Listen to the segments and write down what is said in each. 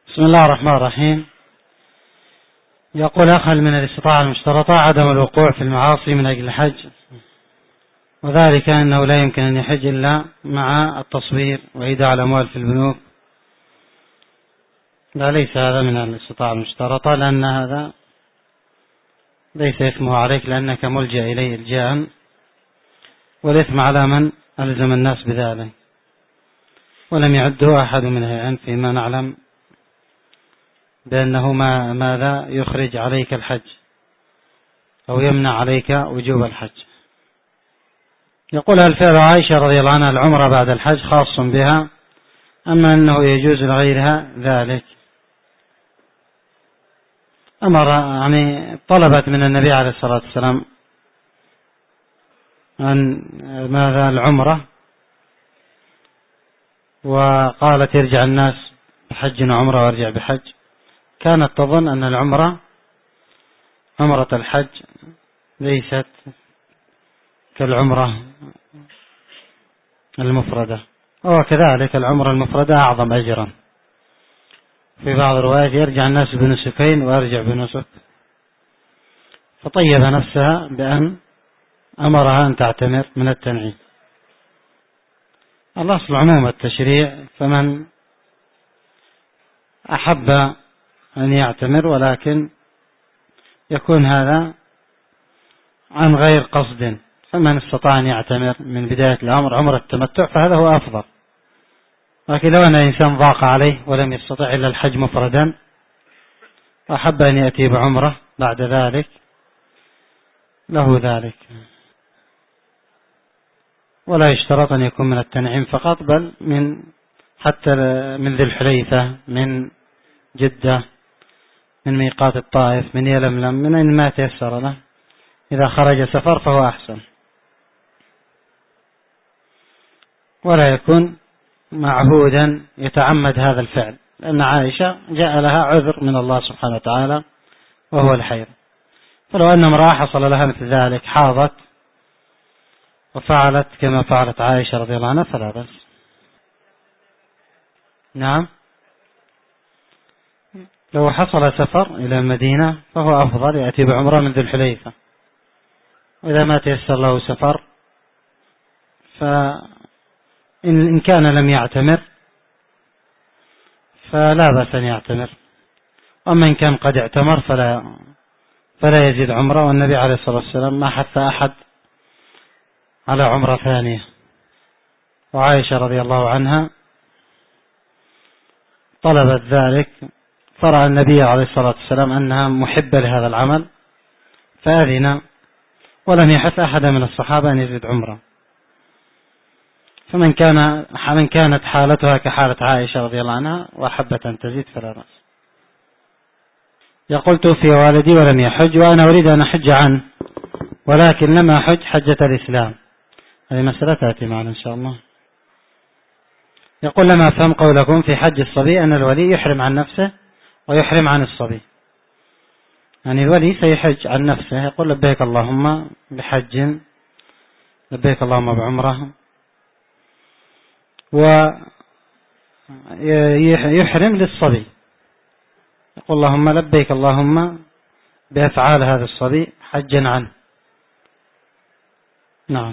بسم الله الرحمن الرحيم. يقول أخل من الاستطاعة المشترطة عدم الوقوع في المعاصي من أجل الحج، وذلك أنه لا يمكن أن يحج إلا مع التصوير وإيداع الأموال في البنوك. لا، ليس هذا من الاستطاعة المشترطة، لأن هذا ليس اسمه عليك لأنك ملجأ إليه الجاء، والإثم على من ألزم الناس بذلك، ولم يعده أحد من أهل العلم فيما نعلم بأنه ماذا يخرج عليك الحج أو يمنع عليك وجوب الحج. يقول: هل فعل عائشة رضي الله عنها العمرة بعد الحج خاص بها أما أنه يجوز لغيرها ذلك؟ طلبت من النبي عليه الصلاة والسلام أن ماذا العمرة، وقالت يرجع الناس بحج وعمرة وارجع بحج. كانت تظن أن عمرة الحج ليست كالعمرة المفردة، وكذلك العمرة المفردة أعظم أجرا. في بعض الروايات يرجع الناس بنسكين ويرجع بنسك، فطيب نفسها بأن أمرها أن تعتمر من التنعيم. الأصل عموم التشريع، فمن أحب أن يعتمر ولكن يكون هذا عن غير قصد، فمن استطاع أن يعتمر من بداية الأمر عمرة التمتع فهذا هو أفضل. لكن لو أن الإنسان ضاق عليه ولم يستطع إلا الحج مفردا وأحب أن يأتي بعمرة بعد ذلك له ذلك، ولا يشترط أن يكون من التنعيم فقط، بل حتى من ذي الحليفة، من جدة، من ميقات الطائف، من يلملم، من أين ما تيسر له. إذا خرج سفر فهو أحسن، ولا يكون معهودا يتعمد هذا الفعل، لأن عائشة جاء لها عذر من الله سبحانه وتعالى وهو الحيض. فلو أن امرأة حصل لها مثل ذلك، حاضت وفعلت كما فعلت عائشة رضي الله عنها، فلا بأس. نعم، لو حصل سفر إلى المدينة فهو أفضل يأتي بعمرة من ذي الحليفة، وإذا ما تيسر له سفر فإن كان لم يعتمر فلا بأس أن يعتمر، وأما إن كان قد اعتمر فلا يزيد عمرة. والنبي عليه الصلاة والسلام ما حث أحد على عمرة ثانية. وعائشة رضي الله عنها طلبت ذلك، فرأى النبي عليه الصلاة والسلام أنها محبة لهذا العمل فأذن، ولم يحث أحد من الصحابة أن يزيد عمرة. فمن كانت حالتها كحالة عائشة رضي الله عنها وأحبت أن تزيد فلا بأس. يقول: توفي والدي ولم يحج وأنا أريد أن أحج عنه ولكن لم أحج حجة الإسلام. هذه مسألة تأتي معنا إن شاء الله. يقول: لما أفهم قولكم في حج الصبي أن الولي يحرم عن نفسه ويحرم عن الصبي، يعني الولي سيحج عن نفسه، يقول لبيك اللهم بحج، لبيك اللهم بعمره، ويحرم للصبي، يقول اللهم لبيك اللهم بأفعال هذا الصبي حجا عنه. نعم،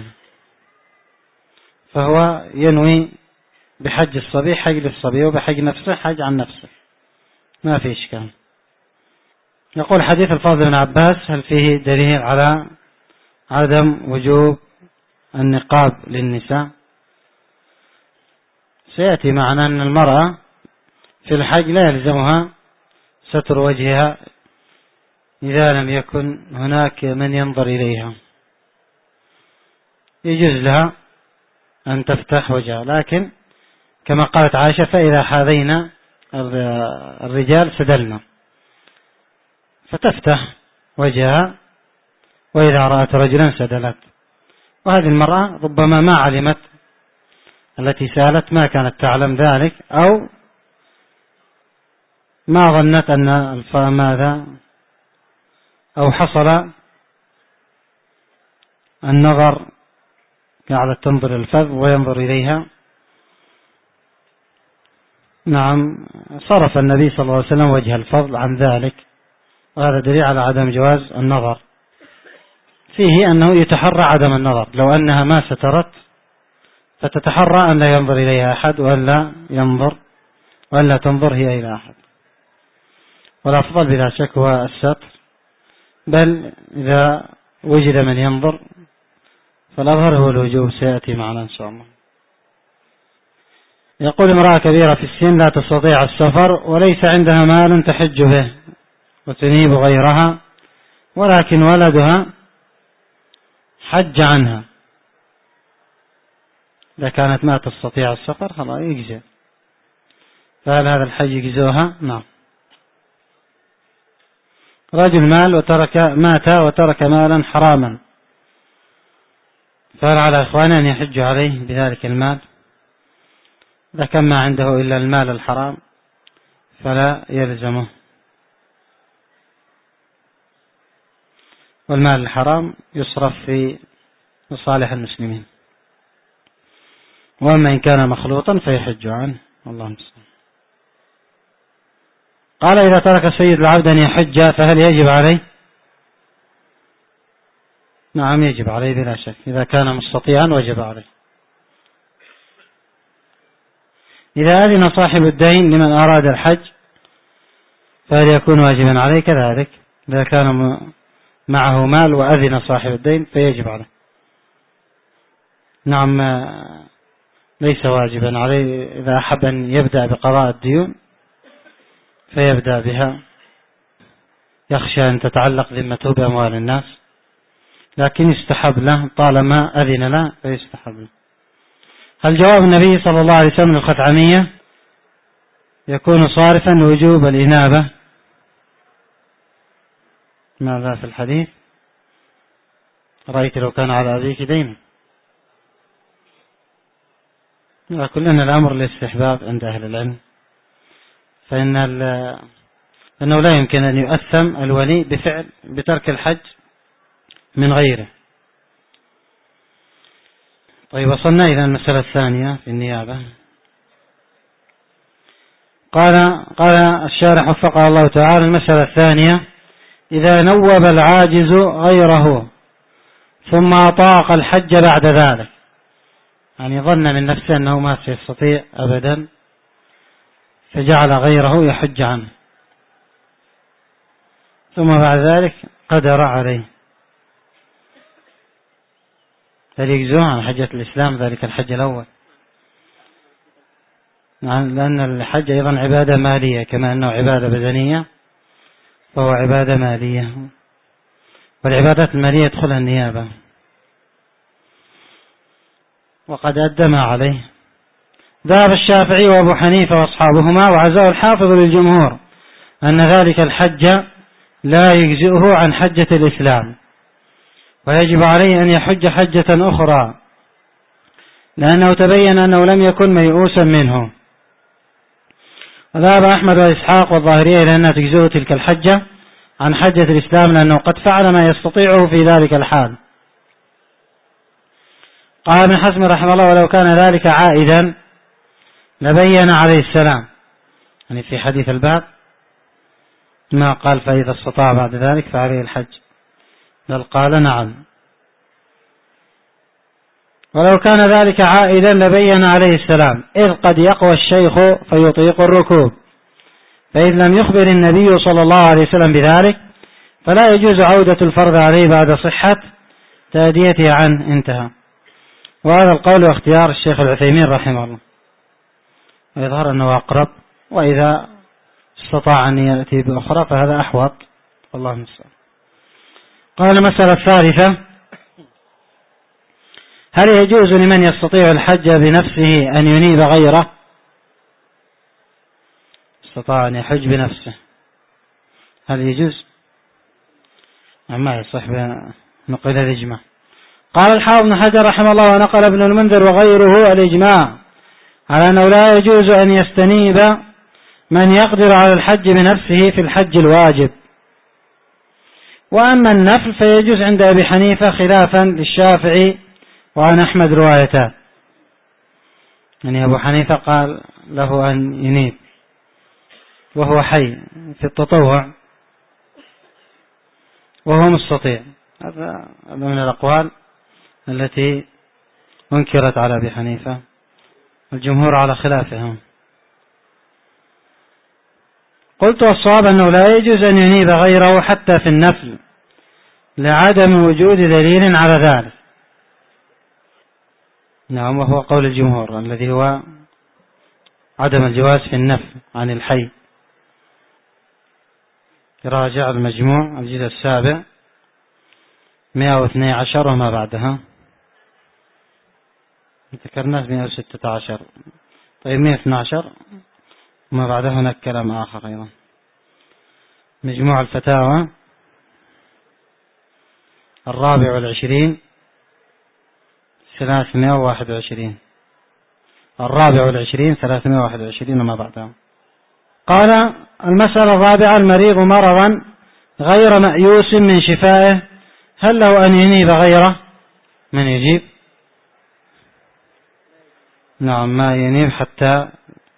فهو ينوي بحج الصبي حج للصبي، وبحج نفسه حج عن نفسه، ما في إشكال. يقول: حديث الفاضل بن عباس هل فيه دليل على عدم وجوب النقاب للنساء؟ سيأتي معنا أن المرأة في الحج لا يلزمها ستر وجهها إذا لم يكن هناك من ينظر إليها، يجوز لها أن تفتح وجهها، لكن كما قالت عائشة: فإذا حاذينا الرجال سدلنا، فتفتح وجهها، وإذا رأت رجلا سدلت. وهذه المرأة ربما ما علمت، التي سألت ما كانت تعلم ذلك، أو ما ظنت أن ماذا، أو حصل النظر، قاعدة تنظر الفذ وينظر إليها، نعم، صرف النبي صلى الله عليه وسلم وجه الفضل عن ذلك، وهذا دليل على عدم جواز النظر فيه، أنه يتحرى عدم النظر، لو أنها ما سترت فتتحرى أن لا ينظر إليها أحد وأن لا تنظر هي إلى أحد. والأفضل بلا شك هو الستر، بل إذا وجد من ينظر فالأظهر هو الوجوب، سيأتي معنا إن شاء الله. يقول: امرأة كبيرة في السن لا تستطيع السفر وليس عندها مال تحج به وتنيب غيرها، ولكن ولدها حج عنها، إذا كانت ما تستطيع السفر خلاص يجزئ، فهل هذا الحج يجزئها؟ نعم. رجل مات وترك مالا حراما، فهل على إخوانه أن يحجوا عليه بذلك المال؟ إذا كان ما عنده إلا المال الحرام فلا يلزمه، والمال الحرام يصرف في مصالح المسلمين، وأما إن كان مخلوطا فيحج عنه، والله المستعان. قال: إذا ترك سيد العبد أن يحج فهل يجب عليه؟ نعم يجب عليه بلا شك، إذا كان مستطيعا وجب عليه. إذا أذن صاحب الدين لمن أراد الحج فهل يكون واجبا عليه؟ كذلك إذا كان معه مال وأذن صاحب الدين فيجب عليه. نعم، ليس واجبا عليه، إذا أحب أن يبدأ بقضاء الديون فيبدأ بها، يخشى أن تتعلق ذمته بأموال الناس، لكن يستحب له طالما أذن له فيستحب له. هل جواب النبي صلى الله عليه وسلم الخثعمية يكون صارفا لوجوب الإنابة؟ ماذا في الحديث؟ رأيت لو كان على أبيك دين. كلنا الأمر للاستحباب عند أهل العلم، فإنه لا يمكن أن يؤثم الولي بترك الحج من غيره. طيب، وصلنا إلى المسألة الثانية في النيابة. قال الشارح وفقه الله تعالى: المسألة الثانية: إذا نوب العاجز غيره ثم أطاق الحج بعد ذلك، يعني ظن من نفسه أنه ما سيستطيع أبدا فجعل غيره يحج عنه، ثم بعد ذلك قدر عليه، هل يجزئه عن حجة الإسلام ذلك الحج الأول؟ لأن الحج أيضا عبادة مالية، كما أنه عبادة بدنية فهو عبادة مالية، والعبادات المالية يدخلها النيابة، وقد أدى ما عليه. ذهب الشافعي وأبو حنيفة وأصحابهما وعزاه الحافظ للجمهور أن ذلك الحج لا يجزئه عن حجة الإسلام، ويجب عليه أن يحج حجة أخرى، لأنه تبين أنه لم يكن ميؤوسا منه. وذهب أحمد وإسحاق والظاهرية إلى أنها تجزئه تلك الحجة عن حجة الإسلام، لأنه قد فعل ما يستطيعه في ذلك الحال. قال ابن حزم رحمه الله: ولو كان ذلك عائدا لبين عليه السلام، يعني في حديث الباب ما قال فإذا استطاع بعد ذلك فعليه الحج، بل قال نعم. ولو كان ذلك عائدا لبين عليه السلام، إذ قد يقوى الشيخ فيطيق الركوب، فإذ لم يخبر النبي صلى الله عليه وسلم بذلك فلا يجوز عودة الفرض عليه بعد صحة تأديته عنه. انتهى. وهذا القول واختيار الشيخ العثيمين رحمه الله، ويظهر أنه أقرب، وإذا استطاع أن يأتي بأخرى فهذا أحوط، الله المستعان. قال: المسألة الثالثة: هل يجوز لمن يستطيع الحج بنفسه أن ينيب غيره؟ استطاع أن يحج بنفسه، هل يجوز؟ ما يصح نقل الإجماع. قال الحافظ ابن حجر رحمه الله: ونقل ابن المنذر وغيره الإجماع على أنه لا يجوز أن يستنيب من يقدر على الحج بنفسه في الحج الواجب، وأما النفل فيجوز عند أبي حنيفة خلافا للشافعي وعن أحمد روايتان. يعني أبو حنيفة قال له أن ينيب وهو حي في التطوع وهو مستطيع. هذا من الأقوال التي أنكرت على أبي حنيفة، الجمهور على خلافهم. قلت والصواب أنه لا يجوز أن ينيب غيره حتى في النفل لعدم وجود دليل على ذلك. نعم، وهو قول الجمهور الذي هو عدم الجواز في النفل عن الحي. راجع المجموع الجزء 7 112 وما بعدها، ذكرنا 116. طيب 112 وما بعدها هناك كلام آخر أيضا. مجموع الفتاوى 24 321، 24 321 وما بعدها. قال المسألة الرابعة: المريض مرضا غير مأيوس من شفائه، هل له أن ينيب غيره؟ من يجيب؟ نعم، ما ينيب حتى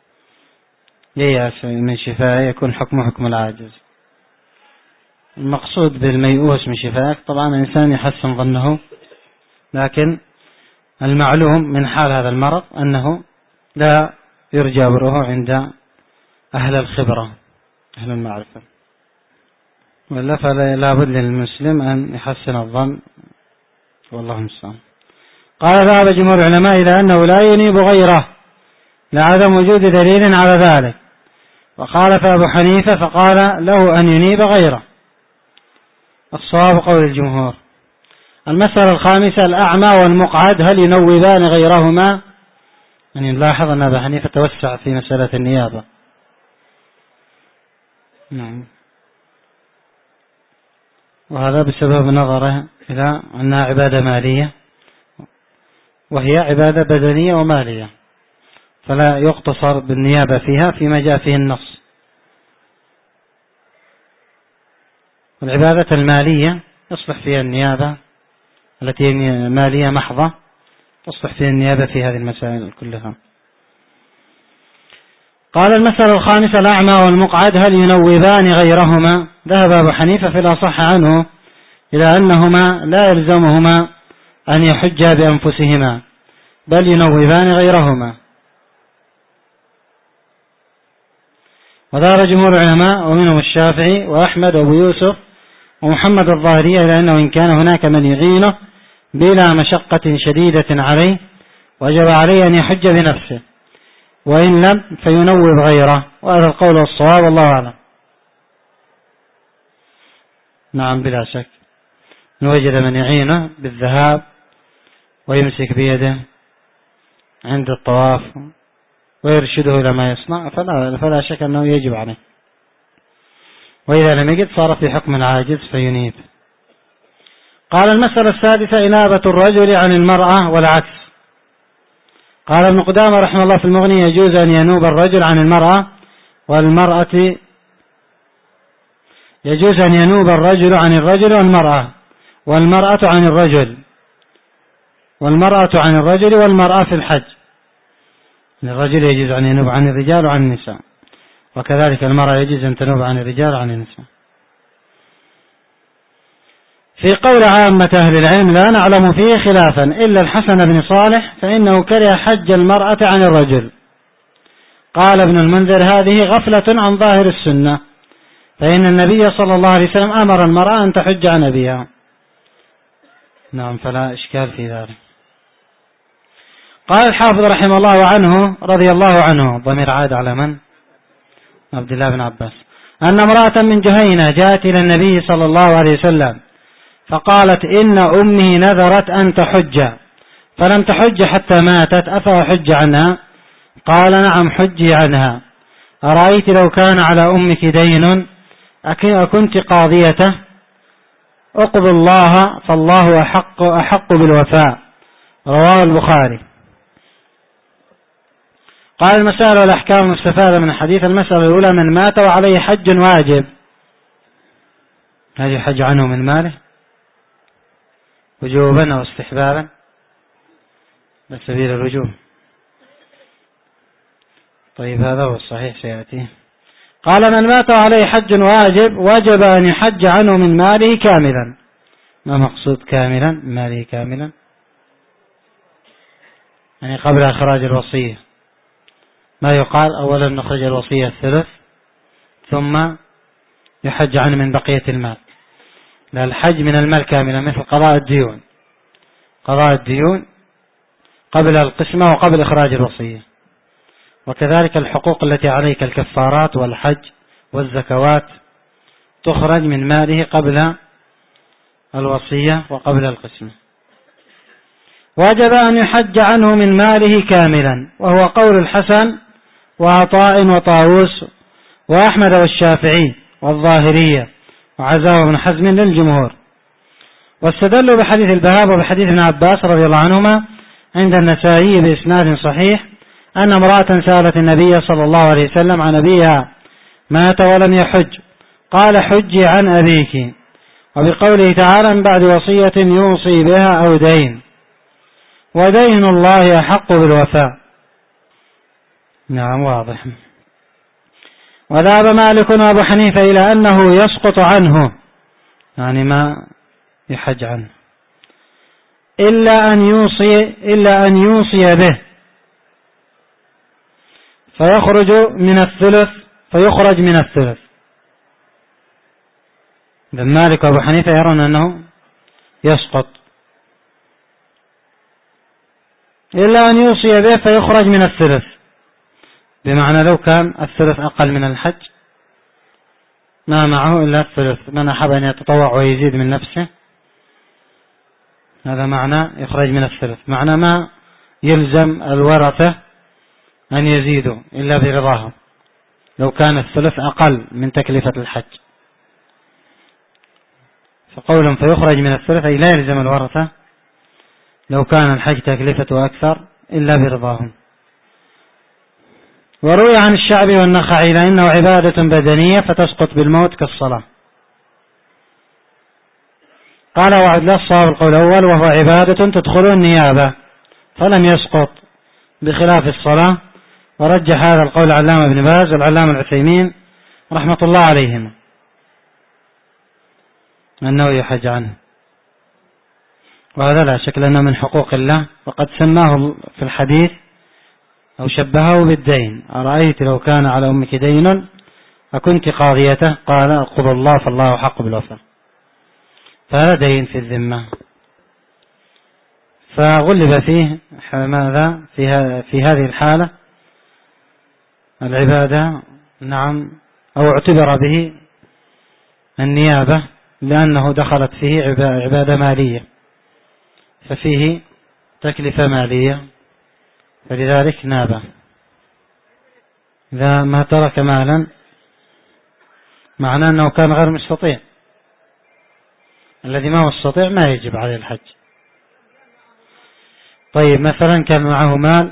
ييأس من شفائه، يكون حكمه حكم العاجز. المقصود بالميؤوس من شفائك طبعا الإنسان يحسن ظنه، لكن المعلوم من حال هذا المرض أنه لا يرجى بره عند أهل الخبرة أهل المعرفة، ولا فلا بد للمسلم أن يحسن الظن، والله المستعان. قال ذهب جمهور العلماء إلى أنه لا ينيب غيره لعدم وجود دليل على ذلك، وخالف أبو حنيفة فقال له أن ينيب غيره. الصواب قول الجمهور. المسألة الخامسة: الأعمى والمقعد هل ينوبان غيرهما؟ يعني نلاحظ أن أبو حنيفة توسع في مسألة النيابة. نعم، وهذا بسبب نظره إلى أنها عبادة مالية، وهي عبادة بدنية ومالية، فلا يقتصر بالنيابة فيها فيما جاء فيه النص. العبادة المالية يصلح فيها النيابة التي هي مالية محضة، تصلح فيها النيابة في هذه المسائل كلها. قال المسألة الخامسة: الأعمى والمقعد هل ينوبان غيرهما؟ ذهب أبو حنيفة في الأصح عنه إلى أنهما لا يلزمهما أن يحجا بأنفسهما، بل ينوبان غيرهما. وذهب جمهور العلماء ومنهم الشافعي وأحمد وأبو يوسف ومحمد الظاهري إلى أنه إن كان هناك من يعينه بلا مشقة شديدة عليه وجب عليه أن يحج بنفسه، وإن لم فينوب غيره، وهذا القول الصواب والله أعلم. نعم، بلا شك إن وجد من يعينه بالذهاب ويمسك بيده عند الطواف ويرشده إلى ما يصنع فلا شك أنه يجب عليه، وإذا لم يجد صار في حكم العاجز فينيب. قال المسألة السادسة: إنابة الرجل عن المرأة والعكس. قال ابن قدامة رحمه الله في المغني: يجوز أن ينوب الرجل عن المرأة، يجوز أن ينوب الرجل عن الرجل والمرأة عن الرجل والمرأة في الحج. الرجل يجوز أن ينوب عن الرجال وعن النساء، وكذلك المرأة يجوز أن تنوب عن الرجال وعن النساء. في قول عامة أهل العلم لا نعلم فيه خلافا إلا الحسن بن صالح فإنه كره حج المرأة عن الرجل. قال ابن المنذر: هذه غفلة عن ظاهر السنة، فإن النبي صلى الله عليه وسلم أمر المرأة أن تحج عن أبيها. نعم، فلا إشكال في ذلك. قال الحافظ رحمه الله عنه رضي الله عنه، ضمير عاد على من؟ عبد الله بن عباس، أن امرأة من جهينة جاءت إلى النبي صلى الله عليه وسلم فقالت: إن أمي نذرت أن تحج فلم تحج حتى ماتت، أفأحج عنها؟ قال: نعم، حجي عنها. أرأيت لو كان على أمك دين أكنت قاضيته؟ اقض الله فالله أحق بالوفاء. رواه البخاري. قال المسائل والأحكام المستفادة من الحديث: المسألة الأولى: من مات وعليه حج واجب، هل يحج عنه من ماله وجوبا أو استحبابا؟ بسبيل الوجوب. طيب هذا هو الصحيح سيأتي. قال من مات عليه حج واجب وجب أن يحج عنه من ماله كاملا. ما مقصود كاملا؟ ماله كاملا يعني قبل إخراج الوصية. ما يقال أولا نخرج الوصية الثلث ثم يحج عنه من بقية المال. لا، الحج من المال كاملا، مثل قضاء الديون. قضاء الديون قبل القسمة وقبل إخراج الوصية. وكذلك الحقوق التي عليك الكفارات والحج والزكوات تخرج من ماله قبل الوصية وقبل القسمة. وجب أن يحج عنه من ماله كاملا، وهو قول الحسن وعطاء وطاووس وأحمد والشافعي والظاهرية وعزاه بن حزم للجمهور. واستدلوا بحديث البهاء وبحديث ابن عباس رضي الله عنهما عند النسائي بإسناد صحيح أن امرأة سألت النبي صلى الله عليه وسلم عن أبيها مات ولم يحج، قال حجي عن أبيك. وبقوله تعالى من بعد وصية يوصي بها أو دين، ودين الله أحق بالوفاء. نعم واضح. وذهب مالك وأبو حنيفة إلى أنه يسقط عنه، يعني ما يحج عنه إلا أن يوصي به فيخرج من الثلث. ابن مالك وأبو حنيفة يرون أنه يسقط إلا أن يوصي به فيخرج من الثلث، بمعنى لو كان الثلث أقل من الحج ما معه إلا الثلث، من أحب أن يتطوع ويزيد من نفسه هذا معنى يخرج من الثلث، معنى ما يلزم الورثة أن يزيدوا إلا برضاهم لو كان الثلث أقل من تكلفة الحج. فقولهم فيخرج من الثلث أي لا يلزم الورثة لو كان الحج تكلفته أكثر إلا برضاهم. وروي عن الشعبي والنخعي لأنه عبادة بدنية فتسقط بالموت كالصلاة. قال وعد لا الصواب القول الأول وهو عبادة تدخل النيابة فلم يسقط بخلاف الصلاة. ورجح هذا القول العلامة ابن باز والعلامة العثيمين رحمة الله عليهم أنه يحج عنه، وهذا لا شك لأنه من حقوق الله، وقد سماه في الحديث أو شبهه بالدين. أرأيت لو كان على أمك دين أكنت قاضيته؟ قال أقضى الله فالله حق بالوفاء. فهذا دين في الذمة، فغلب فيه ماذا في هذه الحالة العبادة، نعم، أو اعتبر به النيابة لأنه دخلت فيه عبادة مالية، ففيه تكلفة مالية، فلذلك نابه. إذا ما ترك مالا معناه أنه كان غير مستطيع، الذي ما هو مستطيع ما يجب عليه الحج. طيب مثلا كان معه مال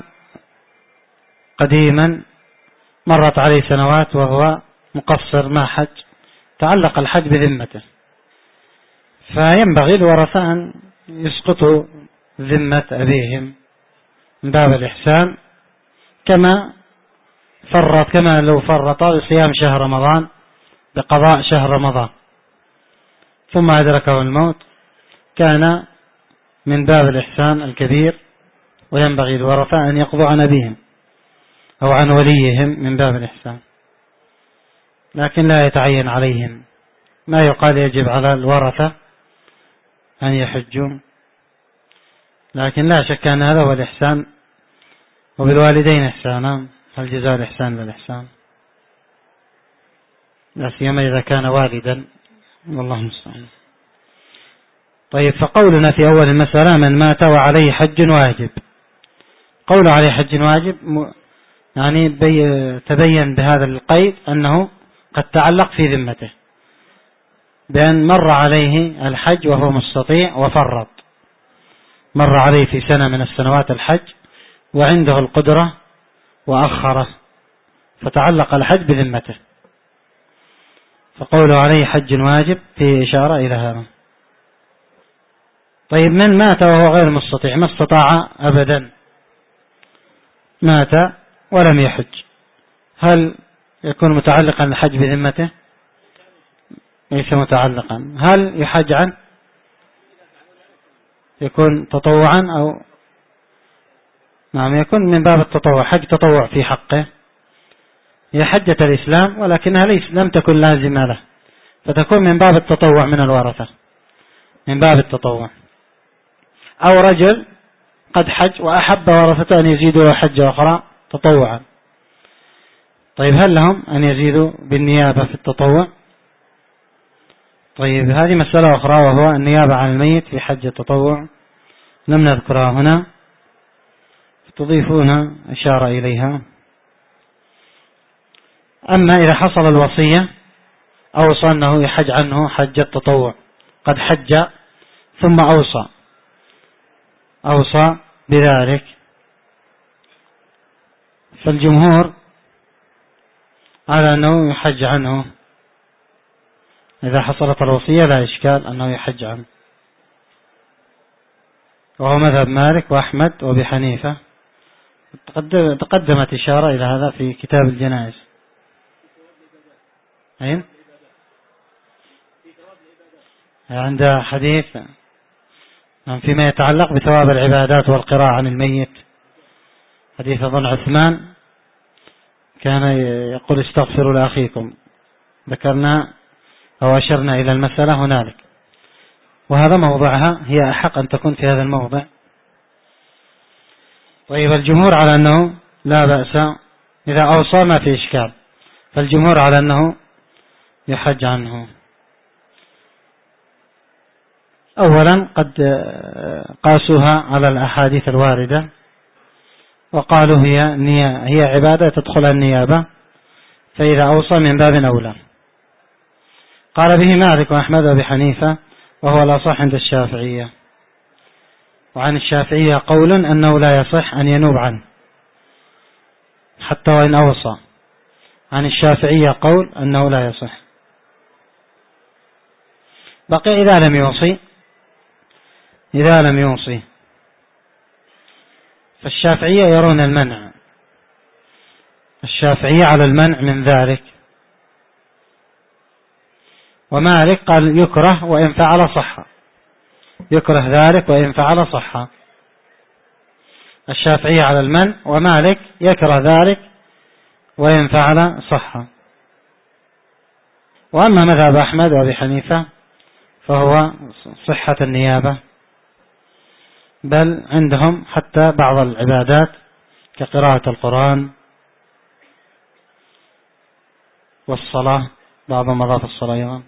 قديما مرت عليه سنوات وهو مقصر ما حج، تعلق الحج بذمته، فينبغي الورثة أن يسقطوا ذمة أبيهم من باب الإحسان، كما لو فرط بصيام شهر رمضان بقضاء شهر رمضان ثم أدركه الموت، كان من باب الإحسان الكبير، وينبغي الورثة أن يقضوا عن أبيهم أو عن وليهم من باب الإحسان، لكن لا يتعين عليهم ما يقال يجب على الورثة أن يحجوا، لكن لا شك أن هذا هو الإحسان. وبالوالدين إحسانا، هل جزاء الإحسان للإحسان؟ لا سيما إذا كان والدا، والله المستعان. طيب فقولنا في أول المسألة من مات وعليه حج واجب، قول عليه حج واجب يعني تبين بهذا القيد أنه قد تعلق في ذمته، بأن مر عليه الحج وهو مستطيع وفرط، مر عليه في سنة من السنوات الحج وعنده القدرة وأخره فتعلق الحج بذمته، فقوله عليه حج واجب في إشارة إلى هذا. طيب من مات وهو غير مستطيع، ما استطاع أبدا، مات ولم يحج، هل يكون متعلقا الحج بذمته؟ ليس متعلقا. هل يحج عنه؟ يكون تطوعا أو نعم يكون من باب التطوع، حج تطوع في حقه. هي حجة الإسلام ولكنها لم تكن لازمة له، فتكون من باب التطوع من الورثة، من باب التطوع. أو رجل قد حج وأحب ورثته أن يزيدوا له حجة أخرى تطوعا. طيب هل لهم أن يزيدوا بالنيابة في التطوع؟ طيب هذه مسألة أخرى، وهو النيابة عن الميت في حج التطوع، لم نذكرها هنا، تضيفون إشارة إليها. أما إذا حصل الوصية أوصى أنه يحج عنه حج التطوع، قد حج ثم أوصى بذلك، فالجمهور على أنه يحج عنه إذا حصلت الوصية، لا إشكال أنه يحج عنه، وهو مذهب مالك وأحمد وأبي حنيفة. تقدمت إشارة إلى هذا في كتاب الجنائز. أين؟ عند حديث فيما يتعلق بثواب العبادات والقراءة عن الميت، حديث أظن عثمان كان يقول استغفروا لأخيكم، ذكرنا أو أشرنا إلى المسألة هنالك، وهذا موضعها، هي أحق أن تكون في هذا الموضع. طيب الجمهور على أنه لا بأس إذا أوصى، ما في إشكال، فالجمهور على أنه يحج عنه. أولا قد قاسوها على الأحاديث الواردة وقالوا هي عبادة تدخل النيابة، فإذا أوصى من باب أولى. قال به مالك وأحمد وأبي حنيفة، وهو الأصح عند الشافعية. وعن الشافعية قول أنه لا يصح أن ينوب عنه حتى وإن أوصى. عن الشافعية قول أنه لا يصح. بقي إذا لم يوصي فالشافعية يرون المنع، الشافعية على المنع من ذلك، ومالك قال يكره وإن فعل صح، يكره ذلك وإن فعل صح. الشافعية على المنع ومالك يكره ذلك وإن فعل صح. وأما مذهب أحمد وأبي حنيفة فهو صحة النيابة، بل عندهم حتى بعض العبادات كقراءة القرآن والصلاة، بعض مضاف الصلاة أيضا.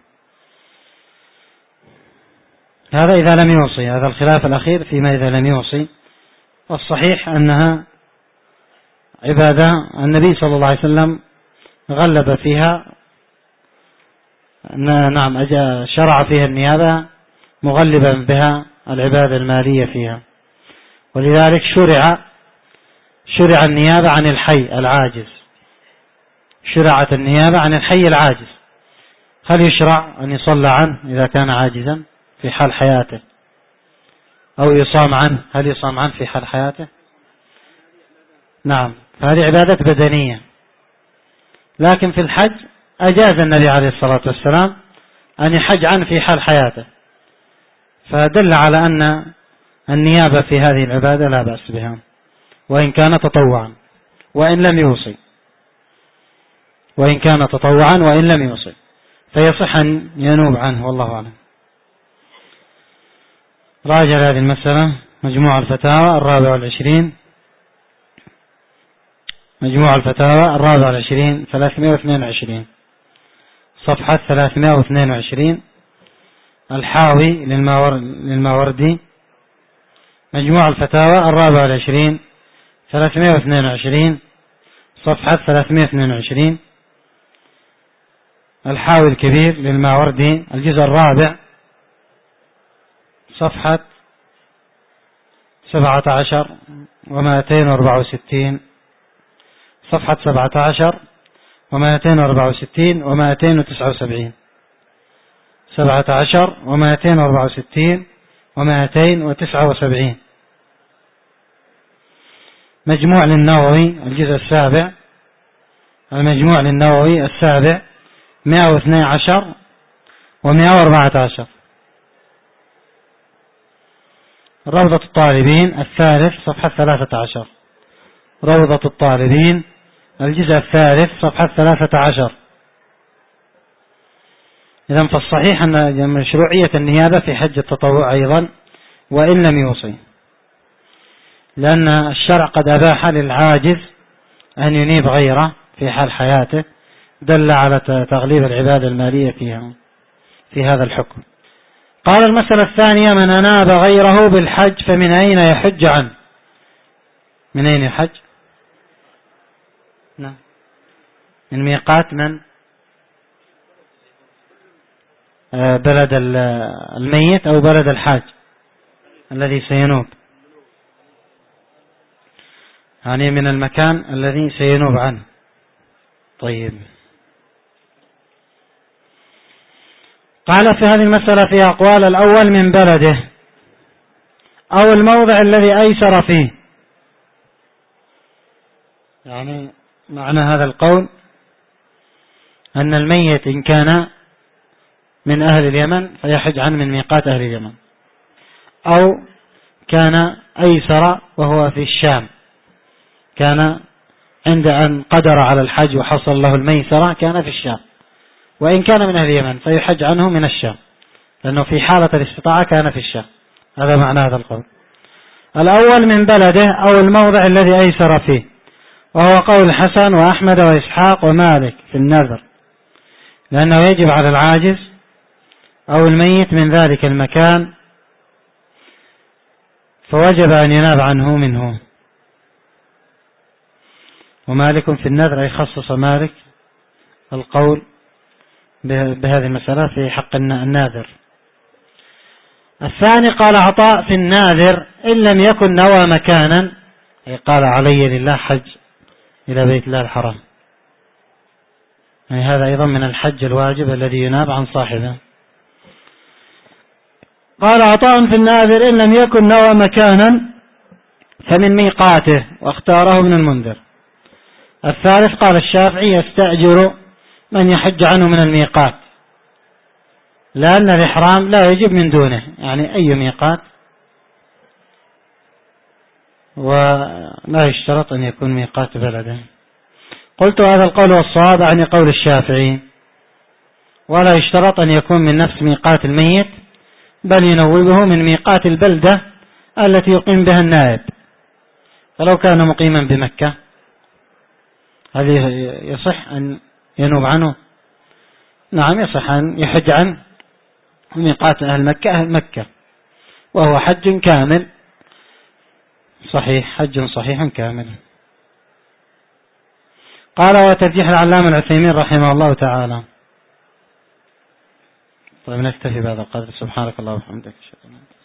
هذا إذا لم يوصي، هذا الخلاف الأخير فيما إذا لم يوصي، والصحيح أنها عبادة النبي صلى الله عليه وسلم غلب فيها، نعم شرع فيها النيابة مغلبا بها العبادة المالية فيها، ولذلك شرع النيابة عن الحي العاجز، شرعت النيابة عن الحي العاجز. هل يشرع أن يصلى عنه إذا كان عاجزا في حال حياته، أو يصام عنه؟ هل يصام عنه في حال حياته؟ نعم، فهذه عبادة بدنية. لكن في الحج أجاز النبي عليه الصلاة والسلام أن يحج عنه في حال حياته، فدل على أن النيابة في هذه العبادة لا بأس بها، وإن كان تطوعا وإن لم يوصي، وإن كان تطوعا وإن لم يوصي فيصح أن ينوب عنه، والله أعلم. راجع هذه المسألة مجموع الفتاوى 24، مجموع الفتاوى 24 322 صفحة 322. الحاوي للماوردي مجموع الفتاوى 24 322 صفحة 322. الحاوي الكبير للماوردي الجزء الرابع صفحة 17 و264، صفحة 17 و264 و279، 17 و264 و279. مجموع للنووي الجزء السابع المجموع للنووي السابع 112 و114. روضة الطالبين الثالث صفحة 13. روضة الطالبين الجزء الثالث صفحة 13. إذن فالصحيح أن مشروعية النيابة في حج التطوع أيضا وإن لم يوصي، لأن الشرع قد أباح للعاجز أن ينيب غيره في حال حياته، دل على تغليب العبادة المالية فيها في هذا الحكم. قال المسألة الثانية: من أناب غيره بالحج فمن أين يحج عنه؟ من أين يحج؟ نعم، من ميقات من؟ بلد الميت أو بلد الحاج الذي سينوب، يعني من المكان الذي سينوب عنه. طيب، قال في هذه المسألة في أقوال: الأول من بلده أو الموضع الذي أيسر فيه. يعني معنى هذا القول أن الميت إن كان من أهل اليمن فيحج عنه من ميقات أهل اليمن، أو كان أيسر وهو في الشام، كان عند أن قدر على الحج وحصل له الميسرة كان في الشام، وإن كان من أهل اليمن فيحج عنه من الشام، لأنه في حالة الاستطاعة كان في الشام. هذا معنى هذا القول. الأول من بلده أو الموضع الذي أيسر فيه، وهو قول الحسن وأحمد وإسحاق ومالك في النذر، لأنه يجب على العاجز أو الميت من ذلك المكان، فوجب أن يناب عنه منه. ومالك في النذر، أي خصص مالك القول بهذه المسألة في حق الناذر. الثاني قال عطاء في الناذر إن لم يكن نوى مكانا، أي قال علي لله حج إلى بيت الله الحرام، يعني هذا أيضا من الحج الواجب الذي يناب عن صاحبه. قال عطاء في الناذر إن لم يكن نوى مكانا فمن ميقاته، واختاره ابن المنذر. الثالث قال الشافعي يستأجر من يحج عنه من الميقات، لأن الإحرام لا يجب من دونه، يعني أي ميقات، ولا يشترط أن يكون ميقات بلده. قلت هذا القول والصواب يعني قول الشافعي، ولا يشترط أن يكون من نفس ميقات الميت، بل ينوبه من ميقات البلدة التي يقيم بها النائب. فلو كان مقيما بمكة هل يصح أن ينوب عنه؟ نعم يصح أن يحج عنه ميقات أهل مكة أهل مكة، وهو حج كامل صحيح، حج صحيح كامل. قال وترجيح العلامة العثيمين رحمه الله تعالى. طيب نكتفي بهذا القدر. سبحانك اللهم وبحمدك.